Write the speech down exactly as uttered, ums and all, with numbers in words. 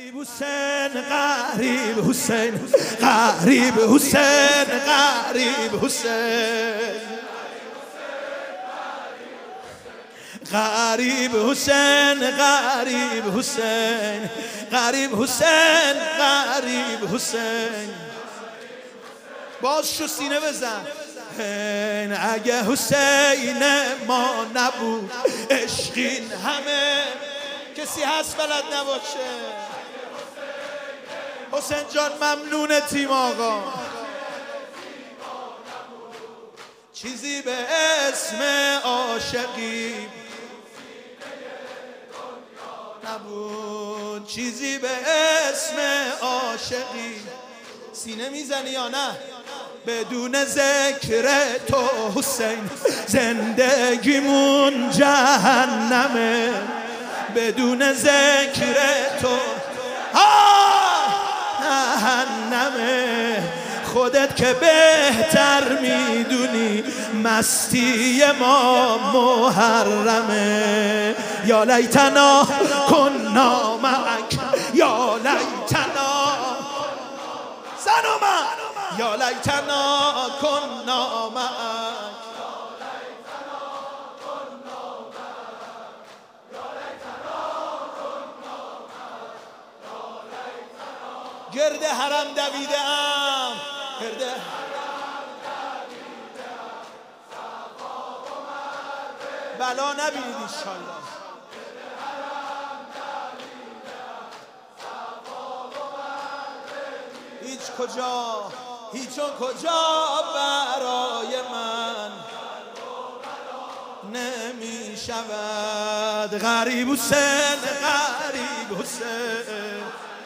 حسین غریب حسین غریب حسین غریب حسین غریب حسین غریب حسین غریب حسین غریب حسین باز شو سینه بزن. اگه حسین ما نبود عشقین همه کسی هست بلد نباشه. حسین جان ممنون تیم آقا. چیزی به اسم عاشقی نبود، چیزی به اسم عاشقی. سینه میزنی یا نه؟ بدون ذکر تو حسین زندگیمون جهنمه. بدون ذکر تو جهنمه. خودت که بهتر میدونی مستی ما محرمه. یا لیتنا کنا معک یا لیتنا زنوما یا لیتنا کنا معک. گرد حرم دویده ام گرد بلا نبینید انشالله. هیچ کجا هیچ اون کجا برای من نمی شود. غریب حسین غریب حسین